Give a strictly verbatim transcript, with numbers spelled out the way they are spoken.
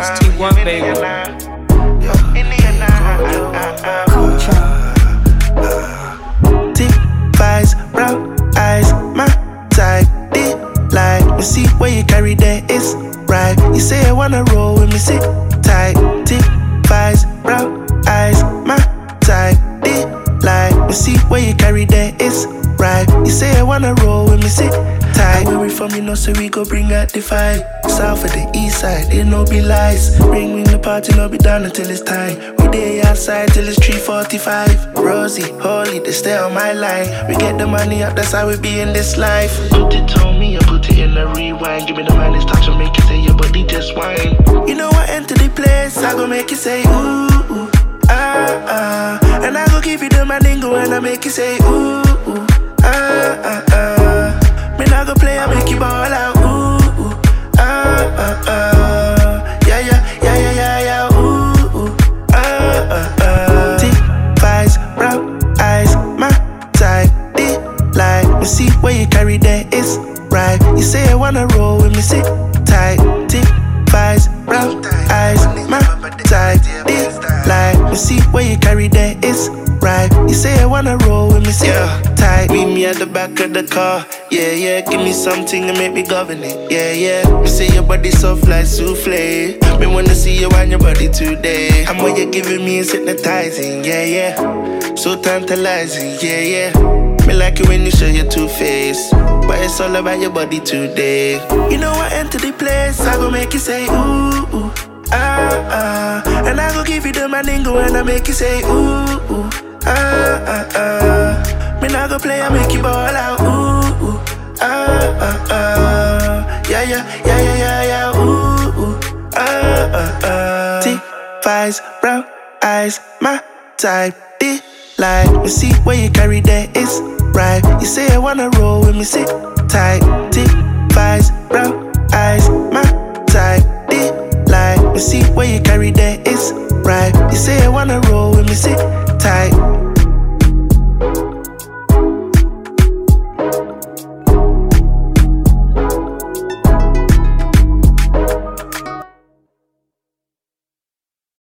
It's T one, baby. Culture. Thick thighs, brown eyes, my type. Deep like me see where you carry that is right. You say I wanna roll with me, sit tight. Thick thighs, brown eyes, my type. Deep like me see where you carry that is right. You say I wanna roll with me, sit tight. Where we from, you know, so we go bring out the fight. South of the east side, there no be lies. Ring ring the party, no be done until it's time. We day outside till it's three forty-five. Rosie, Holy, they stay on my line. We get the money up, that's how we be in this life. Put it on me, I put it in the rewind. Give me the minus touch and make you say your body just wine. You know I enter the place, I go make you say ooh, ooh, ah, ah. And I go give you the mandingo and I make you say ooh, ooh, ah, ah, ah. Me not go play, I make you ball out, ooh, ooh, ah, ah, ah. Yeah, yeah, yeah, yeah, yeah, yeah, ooh, ooh, ah, ah, ah. Thick thighs, brown eyes, my type. Deep like me see where you carry that is right. You say I wanna roll with me, sit tight. Thick thighs, brown eyes, my type. Deep like me see where you carry that is right. You say I wanna roll with me, sit yeah. tight. Meet me at the back of the car. Yeah, yeah, give me something and make me govern it. Yeah, yeah. Me say your body soft like souffle. Me wanna see you on your body today. And what you're giving me is hypnotizing. Yeah, yeah. So tantalizing. Yeah, yeah. Me like it when you show your two face, but it's all about your body today. You know I enter the place, I go make you say ooh, ooh, ah, ah. And I go give you the mandingo and I make you say ooh, ooh, ah, ah, ah. Me not go play, I make you ball out, ooh, ooh, ah, ah, ah. Yeah, yeah, yeah, yeah, yeah, yeah, ooh, ooh, ah, ah, ah. Thick thighs, brown eyes, my type. Deep like me see where you carry that is right. You say I wanna roll with me, sit tight. Thick thighs, brown eyes, my type. Deep like me see where you carry that is right. You say I wanna roll with me, sit